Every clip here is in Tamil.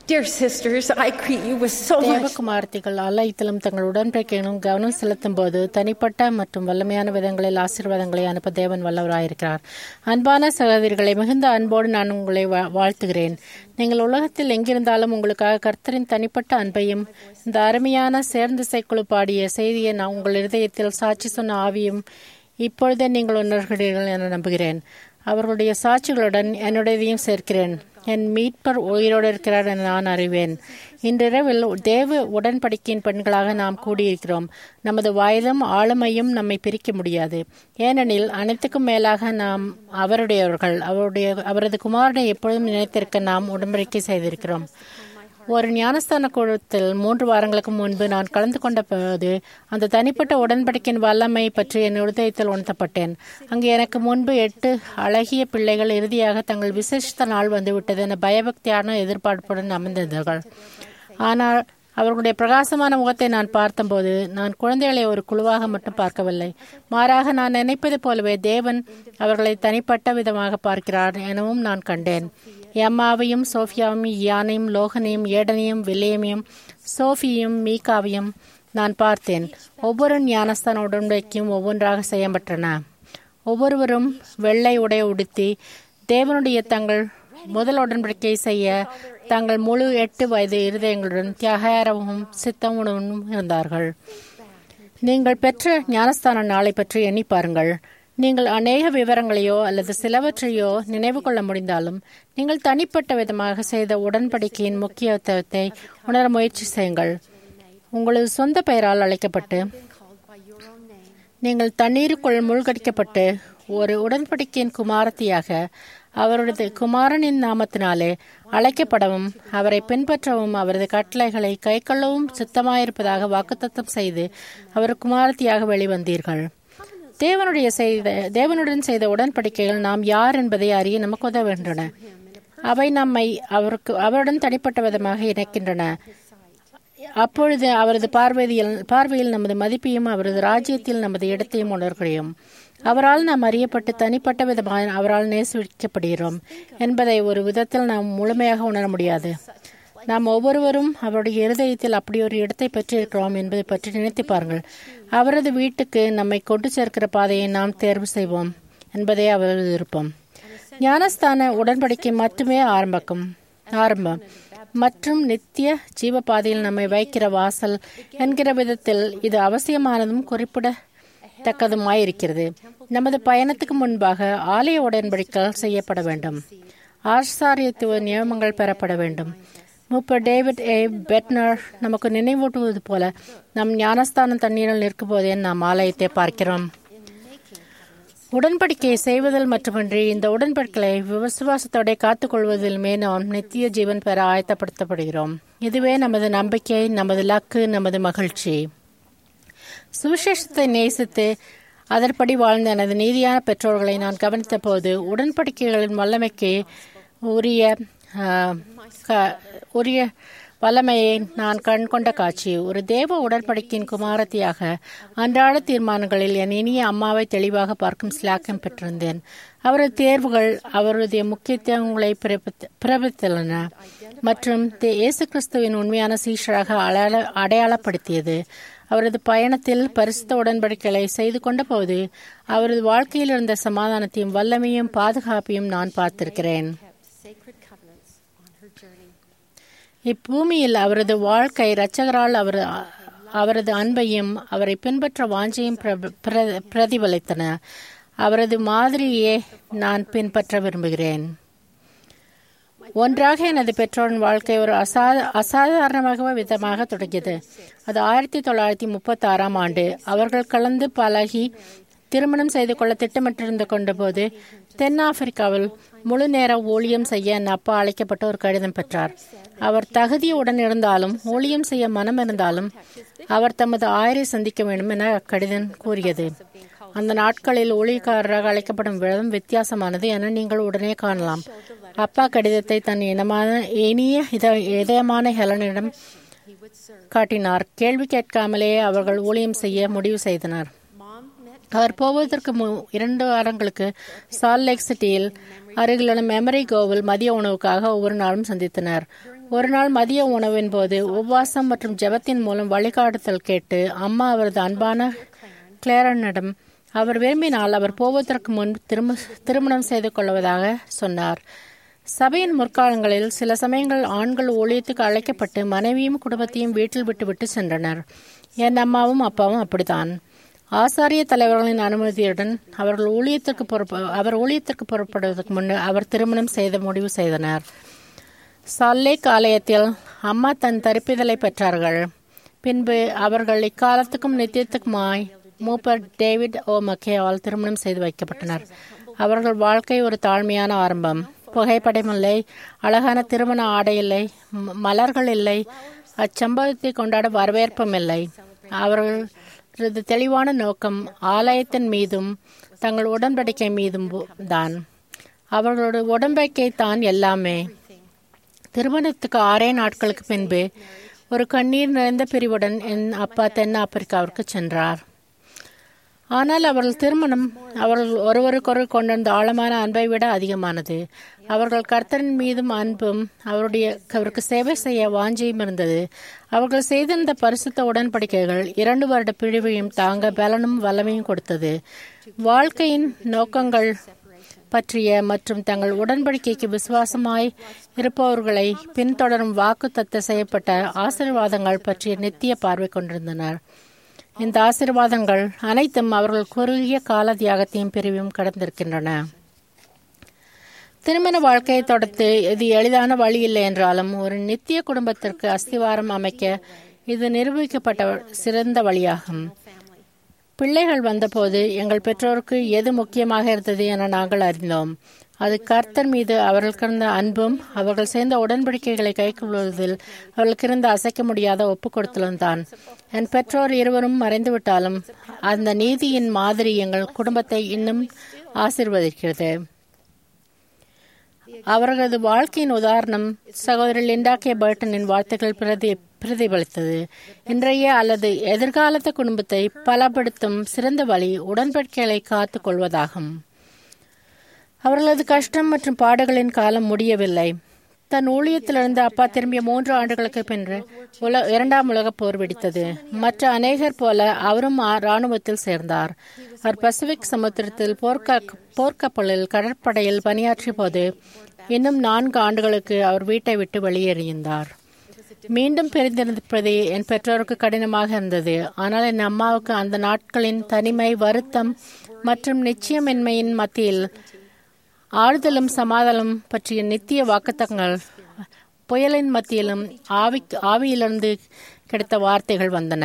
Dear sisters, I greet you with so much. தேவகுமார்த்திகள் ஆலயத்திலும் தங்கள் உடன்படிக்கையிலும் கவனம் செலுத்தும் போது தனிப்பட்ட மற்றும் வல்லமையான விதங்களில் ஆசீர்வாதங்களை அனுப்ப தேவன் வல்லவராயிருக்கிறார். அன்பான சகோதரிகளை, மிகுந்த அன்போடு நான் உங்களை வாழ்த்துகிறேன். நீங்கள் உலகத்தில் எங்கிருந்தாலும் உங்களுக்காக கர்த்தரின் தனிப்பட்ட அன்பையும் இந்த அருமையான சேர்ந்திசைக்குழு பாடிய செய்தியை நான் உங்கள் இருதயத்தில் சாட்சி சொன்ன ஆவியும் இப்பொழுதே நீங்கள் உணர்கிறீர்கள் என நம்புகிறேன். அவர்களுடைய சாட்சிகளுடன் என்னுடையதையும் சேர்க்கிறேன். என் மீட்பர் உயிரோடு இருக்கிறார் என நான் அறிவேன். இன்றிரவில் தேவ உடன்படிக்கையின் பெண்களாக நாம் கூடியிருக்கிறோம். நமது வயதும் ஆளுமையும் நம்மை பிரிக்க முடியாது. ஏனெனில் அனைத்துக்கும் மேலாக நாம் அவருடையவர்கள். அவரது குமாரனை எப்பொழுதும் நினைத்திருக்க நாம் உடன்படிக்கை செய்திருக்கிறோம். ஒரு ஞானஸ்தான கூடத்தில் 3 வாரங்களுக்கு முன்பு நான் கலந்து கொண்ட போது அந்த தனிப்பட்ட உடன்படிக்கையின் வல்லமை பற்றி என் இருதயத்தில் உணர்த்தப்பட்டேன். அங்கு எனக்கு முன்பு 8 அழகிய பிள்ளைகள் இறுதியாக தங்கள் விசேஷித்த நாள் வந்துவிட்டது என பயபக்தியான எதிர்பார்ப்புடன் அமர்ந்திருந்தார்கள். ஆனால் அவர்களுடைய பிரகாசமான முகத்தை நான் பார்த்தபோது நான் குழந்தைகளை ஒரு குழுவாக மட்டும் பார்க்கவில்லை. மாறாக நான் நினைப்பது போலவே தேவன் அவர்களை தனிப்பட்ட விதமாக பார்க்கிறார் எனவும் நான் கண்டேன். எம்மாவையும் சோஃபியாவையும் யானையும் லோகனையும் ஏடனையும் வில்லியமையும் சோஃபியையும் மீகாவையும் நான் பார்த்தேன். ஒவ்வொரு ஞானஸ்தான உடன்படிக்கையும் ஒவ்வொன்றாக செய்யப்பட்டன. ஒவ்வொருவரும் வெள்ளை உடை உடுத்தி தேவனுடைய தங்கள் முதல் உடன்படிக்கை செய்ய தங்கள் முழு 8 வயது இருதயங்களுடன் தியாகரவும் சித்தமுடன் இருந்தார்கள். நீங்கள் பெற்ற ஞானஸ்தான நாளை பற்றி எண்ணி பாருங்கள். நீங்கள் அநேக விவரங்களையோ அல்லது சிலவற்றையோ நினைவு கொள்ள முடிந்தாலும் நீங்கள் தனிப்பட்ட விதமாக செய்த உடன்படிக்கையின் முக்கியத்துவத்தை உணர முயற்சி செய்யுங்கள். உங்களது சொந்த பெயரால் அழைக்கப்பட்டு நீங்கள் தண்ணீருக்குள் மூழ்கடிக்கப்பட்டு ஒரு உடன்படிக்கையின் குமாரத்தியாக அவரது குமாரனின் நாமத்தினாலே அழைக்கப்படவும் அவரை பின்பற்றவும் அவரது கட்டளைகளை கைக்கொள்ளவும் சித்தமாயிருப்பதாக வாக்குத்தத்தம் செய்து அவர் குமாரத்தியாக வெளிவந்தீர்கள். தேவனுடன் செய்த உடன்படிக்கைகள் நாம் யார் என்பதை அறிய நமக்கு உதவுகின்றன. அவை நம்மை அவருடன் தனிப்பட்ட விதமாக இணைக்கின்றன. அப்பொழுது அவரது பார்வையில் நமது மதிப்பையும் அவரது ராஜ்யத்தில் நமது இடத்தையும் உணர்கிறோம். அவரால் நாம் அறியப்பட்டு தனிப்பட்ட விதமாக அவரால் நேசிக்கப்படுகிறோம் என்பதை ஒரு விதத்தில் நாம் முழுமையாக உணர முடியாது. நாம் ஒவ்வொருவரும் அவருடைய இருதயத்தில் அப்படி ஒரு இடத்தை பெற்றிருக்கிறோம் என்பதை பற்றி நினைத்து பாருங்கள். அவரது வீட்டுக்கு நம்மை கொண்டு சேர்க்கிற பாதையை நாம் தேர்வு செய்வோம் என்பதே அவரது விருப்பம். ஞானஸ்தான உடன்படிக்கை மட்டுமே ஆரம்பம் மற்றும் நித்திய ஜீவ பாதையில் நம்மை வைக்கிற வாசல் என்கிற விதத்தில் இது அவசியமானதும் குறிப்பிடத்தக்கதுமாயிருக்கிறது. நமது பயணத்துக்கு முன்பாக ஆலய உடன்படிக்கைகள் செய்யப்பட வேண்டும். ஆசாரியத்துவ நியமங்கள் பெறப்பட வேண்டும். மூப்பர் டேவிட் ஏ பெட்னர் நமக்கு நினைவூட்டுவது போல நம் ஞானஸ்தான தண்ணீரில் நிற்கும் போதே நாம் ஆலயத்தை பார்க்கிறோம். உடன்படிக்கையை செய்வதில் மட்டுமின்றி இந்த உடன்படிக்கையை விசுவாசத்தோட காத்துக்கொள்வதிலுமே நாம் நித்திய ஜீவன் பெற ஆயத்தப்படுத்தப்படுகிறோம். இதுவே நமது நம்பிக்கை, நமது லக்கு, நமது மகிழ்ச்சி. சுவிசேஷத்தை நேசித்து அதன்படி வாழ்ந்த எனது நீதியான பெற்றோர்களை நான் கவனித்த போது உடன்படிக்கைகளின் வல்லமைக்கு உரிய வல்லமையை நான் கண்கொண்ட காட்சி. ஒரு தேவ உடன்படிக்கையின் குமாரத்தியாக அன்றாட தீர்மானங்களில் என் இனிய அம்மாவை தெளிவாக பார்க்கும் சிலாக்கம் பெற்றிருந்தேன். அவரது தேர்வுகள் அவருடைய முக்கியத்துவங்களை பிறப்பித்தன மற்றும் இயேசு கிறிஸ்துவின் உண்மையான சீஷராக அடையாளப்படுத்தியது. அவரது பயணத்தில் பரிசுத்த உடன்படிக்கைகளை செய்து கொண்ட போது அவரது வாழ்க்கையில் இருந்த சமாதானத்தையும் வல்லமையும் பாதுகாப்பையும் நான் பார்த்திருக்கிறேன். இப்பூமியில் அவரது வாழ்க்கை இரட்சகரால் அவரது அன்பையும் அவரை பின்பற்ற வாஞ்சையும் பிரதிபலித்தன. அவரது மாதிரியே நான் பின்பற்ற விரும்புகிறேன். ஒன்றாக எனது பெற்றோரின் வாழ்க்கை ஒரு அசாதாரணமாக விதமாக தொடங்கியது. அது 1936ஆம் ஆண்டு. அவர்கள் கலந்து பழகி திருமணம் செய்து கொள்ள திட்டமிட்டிருந்து கொண்டபோது தென்னாப்பிரிக்காவில் முழு நேர ஊழியம் செய்ய என் அப்பா அழைக்கப்பட்ட ஒரு கடிதம் பெற்றார். அவர் தகுதியுடன் இருந்தாலும் ஊழியம் செய்ய மனம் இருந்தாலும் அவர் தமது ஆயரை சந்திக்க வேண்டும் என அக்கடிதம் கூறியது. அந்த நாட்களில் ஊழியக்காரராக அழைக்கப்படும் விதம் வித்தியாசமானது என நீங்கள் உடனே காணலாம். அப்பா கடிதத்தை தன் இனிய இதயமான ஹெலனிடம் காட்டினார். கேள்வி கேட்காமலேயே அவர்கள் ஊழியம் செய்ய முடிவு செய்தனர். அவர் போவதற்கு 2 வாரங்களுக்கு சால்ட் லேக் சிட்டியில் அருகிலுள்ள மெமரி கோவில் மதிய உணவுக்காக ஒவ்வொரு நாளும் சந்தித்தனர். ஒரு நாள் மதிய உணவின் போது உபவாசம் மற்றும் ஜெபத்தின் மூலம் வழிகாட்டுதல் கேட்டு அம்மா அவரது அன்பான கிளேரனிடம் அவர் விரும்பினால் அவர் போவதற்கு முன் திருமணம் செய்து கொள்வதாக சொன்னார். சபையின் முற்காலங்களில் சில சமயங்கள் ஆண்கள் ஊழியத்துக்கு அழைக்கப்பட்டு மனைவியும் குடும்பத்தையும் வீட்டில் விட்டுவிட்டு சென்றனர். என் அம்மாவும் அப்பாவும் அப்படித்தான். ஆசாரிய தலைவர்களின் அனுமதியுடன் அவர் ஊழியத்திற்கு புறப்படுவதற்கு முன் அவர் திருமணம் செய்த முடிவு செய்தனர். சால்லேக் ஆலயத்தில் அம்மா தன் தரிப்பிதழை பெற்றார்கள். பின்பு அவர்கள் இக்காலத்துக்கும் நித்தியத்துக்குமாய் மூப்பர் டேவிட் ஓ மக்கேயால் திருமணம் செய்து வைக்கப்பட்டனர். அவர்கள் வாழ்க்கை ஒரு தாழ்மையான ஆரம்பம். புகைப்படம் இல்லை, அழகான திருமண ஆடை இல்லை, மலர்கள் இல்லை, அச்சம்பவத்தை கொண்டாட வரவேற்பும் இல்லை. அவர்களது தெளிவான நோக்கம் ஆலயத்தின் மீதும் தங்கள் உடன்படிக்கை மீதும் தான். அவர்களோட உடன்படிக்கை தான் எல்லாமே. திருமணத்துக்கு 6 நாட்களுக்கு பின்பு ஒரு கண்ணீர் நிறைந்த பிரிவுடன் என் அப்பா தென் ஆப்பிரிக்காவிற்கு சென்றார். ஆனால் அவர்கள் திருமணம் அவர்கள் ஒருவருக்கொருவர் கொண்டிருந்த ஆழமான அன்பை விட அதிகமானது. அவர்கள் கர்த்தரின் மீதும் அன்பும் அவருக்கு சேவை செய்ய வாஞ்சியும் இருந்தது. அவர்கள் செய்திருந்த பரிசுத்த உடன்படிக்கைகள் 2 வருட பிரிவையும் தாங்க பலனும் வல்லமையும் கொடுத்தது. வாழ்க்கையின் நோக்கங்கள் பற்றிய மற்றும் தங்கள் உடன்படிக்கைக்கு விசுவாசமாய் இருப்பவர்களை பின்தொடரும் வாக்கு தத்தம் செய்யப்பட்ட ஆசீர்வாதங்கள் பற்றிய நித்திய பார்வை கொண்டிருந்தனர். இந்த ஆசீர்வாதங்கள் அனைத்தும் அவர்கள் குறுகிய கால தியாகத்தையும் பிரிவையும் கடந்திருக்கின்றன. திருமண வாழ்க்கையை தொடர்ந்து இது எளிதான வழி இல்லை என்றாலும் ஒரு நித்திய குடும்பத்திற்கு அஸ்திவாரம் அமைக்க இது நிரூபிக்கப்பட்ட சிறந்த வழியாகும். பிள்ளைகள் வந்தபோது எங்கள் பெற்றோருக்கு எது முக்கியமாக இருந்தது என நாங்கள் அறிந்தோம். அது கர்த்தர் மீது அவர்களுக்கு இருந்த அன்பும் அவர்கள் சேர்ந்த உடன்படிக்கைகளை கைக்கொள்வதில் அவர்களுக்கு இருந்த அசைக்க முடியாத ஒப்புக் கொடுத்தலும் தான். என் பெற்றோர் இருவரும் மறைந்துவிட்டாலும் அந்த நீதியின் மாதிரி எங்கள் குடும்பத்தை இன்னும் ஆசீர்வதிக்கிறது. அவர்களது வாழ்க்கையின் உதாரணம் சகோதரி லிண்டா கே பர்ட்டனின் வார்த்தைகள் பிரதிபலித்தது. இன்றைய அல்லது எதிர்காலத்த குடும்பத்தை பலப்படுத்தும் சிறந்த வழி உடன்படிக்கைகளை காத்துக் கொள்வதாகும். அவர்களது கஷ்டம் மற்றும் பாடுகளின் காலம் முடியவில்லை. தன் ஊழியத்திலிருந்து அப்பா திரும்பிய 3 ஆண்டுகளுக்கு பின்பு 2ஆம் உலகப் போர் வெடித்தது. மற்ற அநேகர் போல அவரும் இராணுவத்தில் சேர்ந்தார். அவர் பசிபிக் சமுத்திரத்தில் போர்க்கப்பலில் கடற்படையில் பணியாற்றிய போது இன்னும் 4 ஆண்டுகளுக்கு அவர் வீட்டை விட்டு வெளியேறியிருந்தார். மீண்டும் பிரிந்திருப்பது என் பெற்றோருக்கு கடினமாக இருந்தது. ஆனால் என் அம்மாவுக்கு அந்த நாட்களின் தனிமை, வருத்தம் மற்றும் நிச்சயமின்மையின் மத்தியில் ஆறுதலும் சமாதானம் பற்றிய நித்திய வாக்குத்தங்கள், புயலின் மத்தியிலும் ஆவியிலிருந்து கிடைத்த வார்த்தைகள் வந்தன.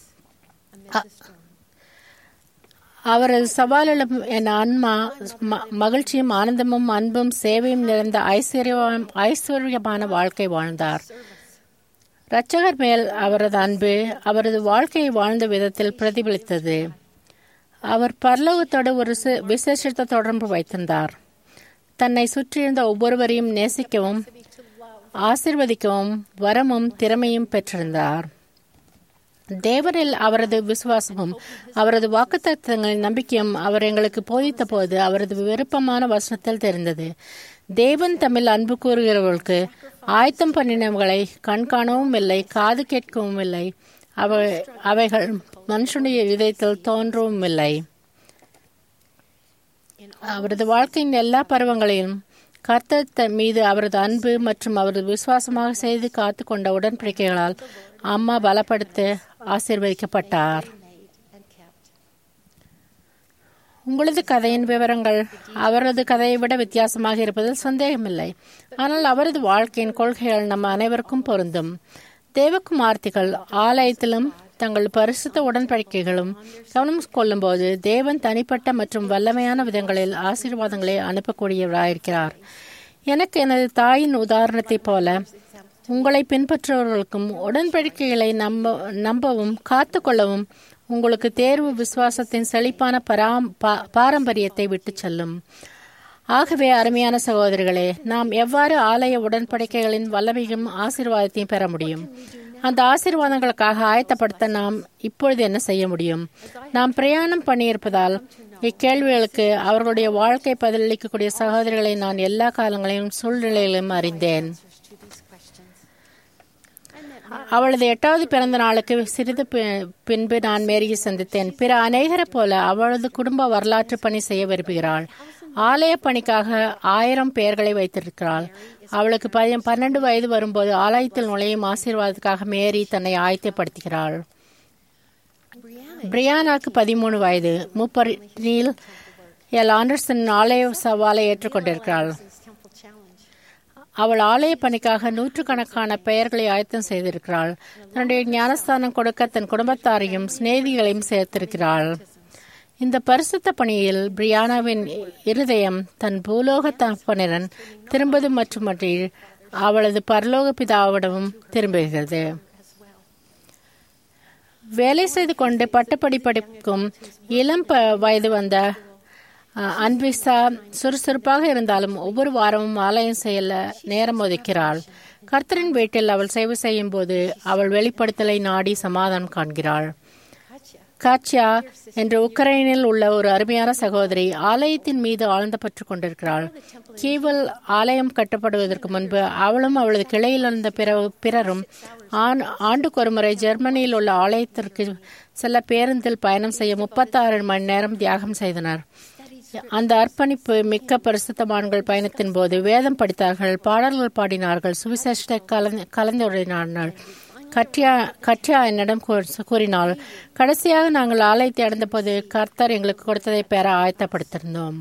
அவரது சவாலிலும் என் ஆன்மா மகிழ்ச்சியும் ஆனந்தமும் அன்பும் சேவையும் நிறைந்த ஐஸ்வர்யமான வாழ்க்கை வாழ்ந்தார். இரட்சகர் மேல் அவரது அன்பு அவரது வாழ்க்கையை வாழ்ந்த விதத்தில் பிரதிபலித்தது. அவர் பரலோகத்தோடு ஒரு விசேஷத்தை தொடர்பு வைத்திருந்தார். தன்னை சுற்றியிருந்த ஒவ்வொருவரையும் நேசிக்கவும் ஆசீர்வதிக்கவும் வரமும் திறமையும் பெற்றிருந்தார். தேவனில் அவரது விசுவாசமும் அவரது வாக்குத்தத்தங்களின் நம்பிக்கையும் அவர் எங்களுக்கு போதித்த போது அவரது விருப்பமான வசனத்தில் தெரிந்தது. தேவன் தமிழ் அன்பு கூறுகிறவர்களுக்கு ஆயத்தம் பண்ணினவர்களை கண்காணவும் இல்லை, காது கேட்கவும் இல்லை, அவைகள் மனுஷனுடைய இதயத்தில் தோன்றவும் இல்லை. அவரது வாழ்க்கையின் எல்லா பருவங்களிலும் கர்த்தர் மீது அவரது அன்பு மற்றும் அவரது விசுவாசமாக செய்து காத்து கொண்ட உடன்படிக்கைகளால் அம்மா பலப்படுத்த ஆசீர்வதிக்கப்பட்டார். உங்களது கதையின் விவரங்கள் அவரது கதையை விட வித்தியாசமாக இருப்பதில் சந்தேகமில்லை. ஆனால் அவரது வாழ்க்கையின் கொள்கைகள் நம்ம அனைவருக்கும் பொருந்தும். தேவகுமார்த்திகள் ஆலயத்திலும் தங்கள் பரிசுத்த உடன்படிக்கைகளும் கவனம் கொள்ளும்போது தேவன் தனிப்பட்ட மற்றும் வல்லமையான விதங்களில் ஆசீர்வாதங்களை அனுப்பக்கூடியவராயிருக்கிறார். எனக்கு எனது தாயின் உதாரணத்தைப் போல உங்களை பின்பற்றுபவர்களுக்கும் உடன்படிக்கைகளை நம்பவும் காத்துக்கொள்ளவும் உங்களுக்கு தேர்வு விசுவாசத்தின் செழிப்பான பாரம்பரியத்தை விட்டு செல்லும். ஆகவே அருமையான சகோதரிகளே, நாம் எவ்வாறு ஆலய உடன்படிக்கைகளின் வல்லமையும் ஆசீர்வாதத்தையும் பெற முடியும்? அந்த ஆசீர்வாதங்களுக்காக ஆயத்தப்படுத்த நாம் இப்பொழுது என்ன செய்ய முடியும்? நாம் பிரயாணம் பண்ணியிருப்பதால் இக்கேள்விகளுக்கு அவர்களுடைய வாழ்க்கை பதிலளிக்கக்கூடிய சகோதரிகளை நான் எல்லா காலங்களிலும் சூழ்நிலையிலும் அறிந்தேன். அவளது 8வது பிறந்த நாளுக்கு சிறிது பின்பு நான் மேரியை சந்தித்தேன். பிற அநேகரை போல அவளது குடும்ப வரலாற்று பணி செய்ய விரும்புகிறாள். ஆலய பணிக்காக 1000 பெயர்களை வைத்திருக்கிறாள். அவளுக்கு 12 வயது வரும்போது ஆலயத்தில் நுழையும் ஆசீர்வாதத்துக்காக மேரி தன்னை ஆயத்தப்படுத்துகிறாள். பிரியானாக்கு 13 வயது. மூப்பர் நீல் எல் ஆண்டர்சன் ஆலய சவாலை ஏற்றுக்கொண்டிருக்கிறாள். அவள் ஆலய பணிக்காக 100கணக்கான பெயர்களை ஆயத்தம் செய்திருக்கிறாள். தன்னுடைய ஞானஸ்தானம் கொடுக்க தன் குடும்பத்தாரையும் சிநேகிகளையும் சேர்த்திருக்கிறாள். இந்த பரிசுத்த பணியில் பிரியானாவின் இருதயம் தன் பூலோக தகப்பனுடன் திரும்புவது மட்டுமன்றி அவளது பரலோக பிதாவிடமும் திரும்புகிறது. வேலை செய்து கொண்டு பட்டப்படி படிக்கும் இளம் வயது வந்த அன்விசா சுறுசுறுப்பாக இருந்தாலும் ஒவ்வொரு வாரமும் ஆலயம் செய்ய நேரம் ஒதுக்கிறாள். கர்த்தரின் வீட்டில் அவள் சேவை செய்யும் போது அவள் வெளிப்படுத்தலை நாடி சமாதானம் காண்கிறாள். காட்சியா என்ற உக்ரைனில் உள்ள ஒரு அருமையான சகோதரி ஆலயத்தின் மீது ஆழ்ந்த பற்று கொண்டிருக்கிறாள். கீவல் ஆலயம் கட்டப்படுவதற்கு முன்பு அவளும் அவளது கிளையில் இருந்த பிறரும் ஆண்டுக்கு ஒரு முறை ஜெர்மனியில் உள்ள ஆலயத்திற்கு செல்ல பேருந்தில் பயணம் செய்ய 36 மணி நேரம் தியாகம் செய்தனர். அந்த அர்ப்பணிப்பு மிக்க பரிசுத்தவான்கள் பயணத்தின் போது வேதம் படித்தார்கள், பாடல்கள் பாடினார்கள், சுவிசேஷத்தை கலந்துரையாடினார்கள். கட்ரியா என்னிடம் கூறினாள், கடைசியாக நாங்கள் ஆலயத்தை அடைந்த போது கர்த்தர் எங்களுக்கு கொடுத்ததை பெற ஆயத்தப்படுத்திருந்தோம்.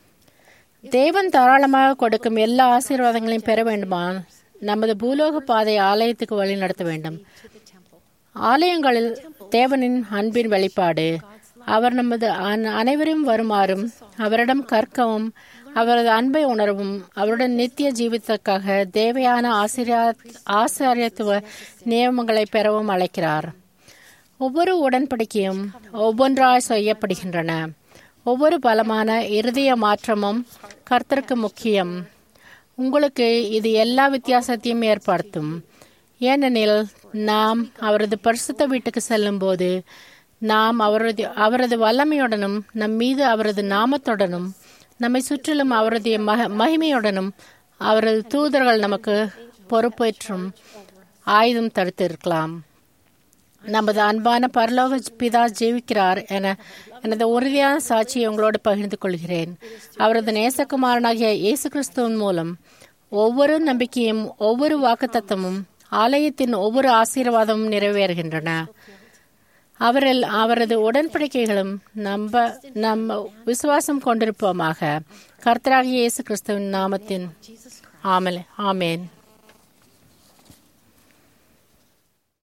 தேவன் தாராளமாக கொடுக்கும் எல்லா ஆசீர்வாதங்களையும் பெற வேண்டுமானால் நமது பூலோக பாதை ஆலயத்துக்கு வழி நடத்த வேண்டும். ஆலயங்களில் தேவனின் அன்பின் வெளிப்பாடு. அவர் நமது அனைவரும் வருமாறும் அவரிடம் கற்கவும் அவரது அன்பை உணரவும் அவருடன் நித்திய ஜீவிதத்திற்காக தேவையான ஆசாரியத்துவ நியமங்களை பெறவும் அழைக்கிறார். ஒவ்வொரு உடன்படிக்கையும் ஒவ்வொன்றாய் செய்யப்படுகின்றன. ஒவ்வொரு பலமான இருதய மாற்றமும் கர்த்தருக்கு முக்கியம். உங்களுக்கு இது எல்லா வித்தியாசத்தையும் ஏற்படுத்தும். ஏனெனில் நாம் அவரது பரிசுத்த வீட்டுக்கு செல்லும் போது நாம் அவரது வல்லமையுடனும் நம் மீது அவரது நாமத்துடனும் நம்மை சுற்றிலும் அவரது மகிமையுடனும் அவரது தூதர்கள் நமக்கு பொறுப்பேற்றும் ஆயுதம் தடுத்திருக்கலாம். நமது அன்பான பரலோக பிதா ஜீவிக்கிறார் என எனது உறுதியான சாட்சியை உங்களோடு பகிர்ந்து கொள்கிறேன். அவரது நேசகுமாரனாகிய இயேசு கிறிஸ்துவின் மூலம் ஒவ்வொரு நம்பிக்கையும் ஒவ்வொரு வாக்குத்தத்தமும் ஆலயத்தின் ஒவ்வொரு ஆசீர்வாதமும் நிறைவேறுகின்றன. அவரில் அவரது உடன்படிக்கைகளும் நம்ம விசுவாசம் கொண்டிருப்போமாக. கர்த்தராகிய இயேசு கிறிஸ்துவின் நாமத்தின் ஆமென்.